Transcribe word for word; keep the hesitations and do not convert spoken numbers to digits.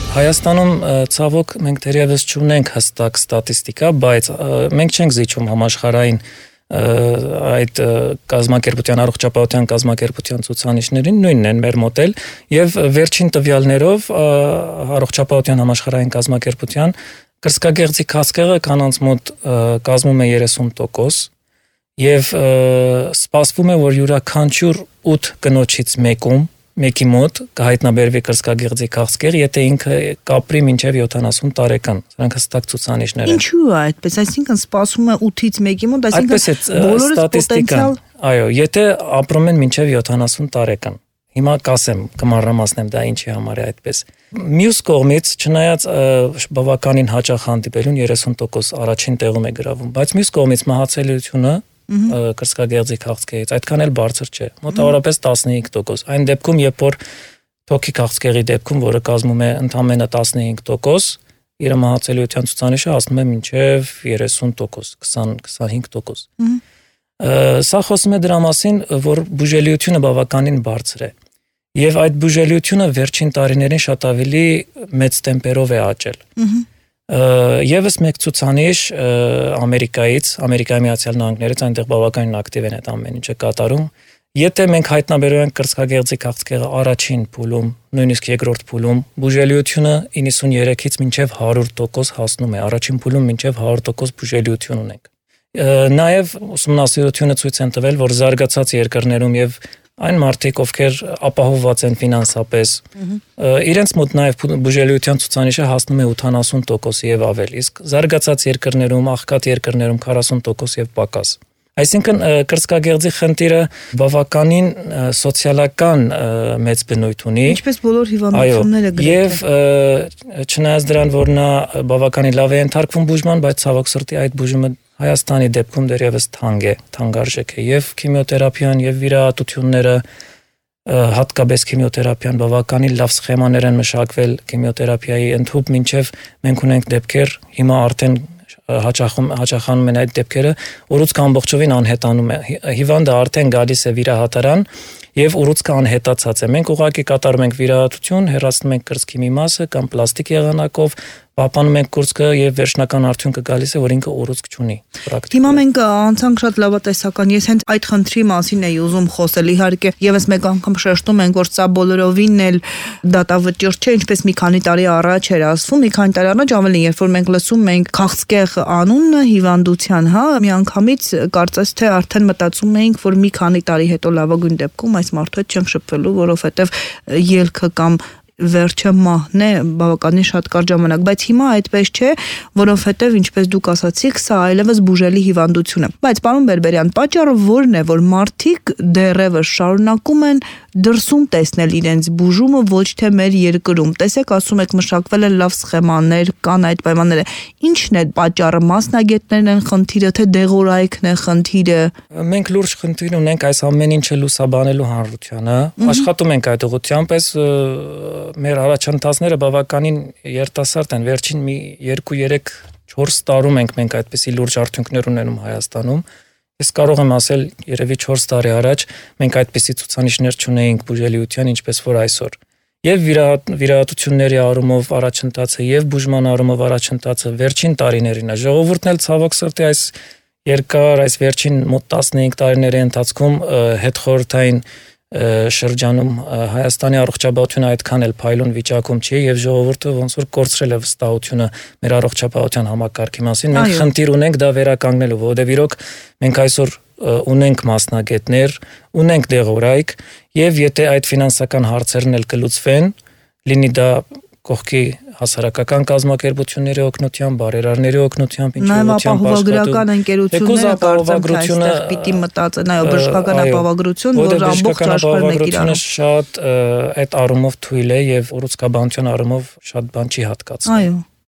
Հայաստանում ցավոք մենք դեռևս չունենք հստակ ստատիստիկա, բայց մենք չենք զիջում համաշխարհային այդ կազմակերպության առողջապահության կազմակերպության ցուցանիշներին, նույնն են մեր մոդել, եւ վերջին տվյալներով առողջապահության համաշխարհային կազմակերպության կրծքագեղձի քաղցկեղը կանանց մոտ կազմում է երեսուն տոկոս եւ սպասվում է, որ յուրաքանչյուր ութ կնոջից մեկում մեկի մոտ կհայտնաբերվի կրծքագեղձի քաղցկեղ, եթե ինքը կապրի մինչև յոթանասուն տարեկան։ Սրանք հստակ ցուցանիշներ են։ Ինչու է այդպես, այսինքն սպասում է ութից մեկի մոտ, այսինքն բոլորը պոտենցիալ։ Այո, եթե ապրում են մինչև յոթանասուն տարեկան։ Հիմա կասեմ, կմանրամասնեմ դա ինչի համար է այդպես։ Մյուս կողմից, չնայած բավականին հաճախ հանդիպելուն երեսուն տոկոս առաջին տեղում է գրավում, բայց մյուս կողմից մահացելիությունը կրծքագեղձի քաղցկեղից այդքան էլ բարձր չէ, մոտավորապես տասնհինգ տոկոս։ Այն դեպքում, երբ որ թոքի քաղցկեղի դեպքում, որը կազմում է ընդամենը տասնհինգ տոկոս, իր մահացելիության ցուցանիշը հասնում է մինչև երեսուն տոկոս, քսան քսանհինգ տոկոս։ Սա խոսում է դրա մասին, որ բուժելիությունը բավականին բարձր է։ Եվ այդ բուժելիությունը վերջին տարիներին շատ ավելի մեծ տեմպերով է աճել։ Եվս մեկ ցուցանիշ Ամերիկայից, Ամերիկայի Միացյալ Նահանգներից, այնտեղ բավականին ակտիվ են այդ ամեն ինչը կատարում։ Եթե մենք հայտնաբերում ենք կրծքագեղձի քաղցկեղը առաջին փուլում, նույնիսկ երկրորդ փուլում, բուժելիությունը իննսունյերեքից մինչև հարյուր տոկոս հասնում է, առաջին փուլում մինչև հարյուր տոկոս բուժելիություն ունենք։ Նաև ուսումնասիրությունը ցույց են տվել, որ զարգացած երկրներում եւ այն մարդիկ, ովքեր ապահովված են ֆինանսապես, իրենց մոտ նաև բուժելիության ցուցանիշը հասնում է ութանասուն տոկոս եւ ավել, իսկ զարգացած երկրներում, աղքատ երկրներում քառասուն տոկոս եւ պակաս։ Այսինքն կրծքագեղձի խնդիրը բավականին սոցիալական մեծ բնույթ ունի։ Ինչպես բոլոր հիվանդությունները գրեթե։ Եվ չնայած դրան, որ նա բավականին լավ է ենթարկվում բուժման, բայց ցավոք սրտի այդ բուժումը Հայաստանի դեպքում դեռևս թանկ է, թանկարժեք է, եւ քիմիոթերապիան եւ վիրահատությունները, հատկապես քիմիոթերապիան բավականին լավ սխեմաներ են մշակվել քիմիոթերապիայի ընդհուպ մինչեւ մենք ունենք դեպքեր, հիմա արդեն հաճախում հաճախանում են այդ դեպքերը, ուռուցքը ամբողջովին անհետանում է։ Հիվանդը արդեն գալիս է վիրահատարան եւ ուռուցքը անհետացած է։ Մենք ուղղակի կատարում ենք վիրահատություն, հեռացնում ենք կրծքի մի մասը կամ պլաստիկ եղանակով, պահպանում ենք կուրծքը եւ վերջնական արդյունքը գալիս է, որ ինքը ուռուցք չունի։ Հիմա մենք անցանք շատ լավատեսական, ես հենց այդ խնդրի մասին էի ուզում խոսել, իհարկե, եւս մեկ անգամ շեշտում ենք, որ սա բոլորովին էլ դատավճիռ չէ, ինչպես մի քանի տարի առաջ էր ասվում, մի քանի տարի առաջ ավելի, երբ որ մենք լսում ենք քաղցկեղ անունը հիվանդության, հա, միանգամից կարծես թե արդեն մտածում էինք, որ մի քանի տարի հետո լավագույն դեպքում այս մարդու հետ չենք շփվելու, որովհետեւ ելքը կամ վերջը մահն է բավականին շատ կարճ ժամանակ, բայց հիմա այդպես չէ, որովհետև ինչպես դուք ասացիք, սա այլևս բուժելի հիվանդություն է։ Բայց պարոն Բերբերյան, պատճառը որն է, որ մարդիկ դեռևս շարունակում են դրսում տեսնել իրենց բուժումը, ոչ թե մեր երկրում։ Տեսեք, ասում եք մշակվել են լավ սխեմաներ, կան այդ պայմանները։ Ինչն է պատճառը, մասնագետներն են խնդիրը, թե դեղորայքն է խնդիրը։ Մենք լուրջ խնդիր ունենք այս ամեն ինչը լուսաբանելու հանրությանը, աշխատում ենք այդ ուղղությամբ, պես մեր առաջընթացները բավականին երիտասարդ են, վերջին մի երկու երեք չորս տարում ենք մենք այդպիսի լուրջ արդյունքներ ունենում Հայաստանում։ Ես կարող եմ ասել, երևի չորս տարի առաջ մենք այդպիսի ցուցանիշներ չունեինք բուժելիության, ինչպես որ այսօր։ Եվ վիրահատությունների առումով առաջընթացը եւ բուժման առումով առաջընթացը վերջին տարիներին է։ Ժողովուրդն էլ ցավոք սրտի այս երկար, այս վերջին մոտ տասնհինգ տարիների ընթացքում հետխորհրդային շրջանում Հայաստանի առողջապահությունը այդքան էլ փայլուն վիճակում չի եւ ժողովուրդը ոնց որ կորցրել է վստահությունը մեր առողջապահության համակարգի մասին։ Մենք խնդիր ունենք դա վերականգնելու, որովհետեւ իրոք մենք այսօր ունենք մասնագետներ, ունենք դեղորայք եւ եթե այդ ֆինանսական հարցերն էլ կլուծվեն, լինի դա կողքի հասարակական կազմակերպությունների օգնությամբ, բարերարների օգնությամբ, ինչու՞ ապահովագրական ընկերությունները կարծեմ թե պիտի մտածեն, այո, բժշկական ապահովագրություն, որ ամբողջ աշխարհն է իրանում։ Շատ այդ առումով թույլ է եւ ուռուցքաբանության առումով շատ բան չի հատկացնում։ Այո։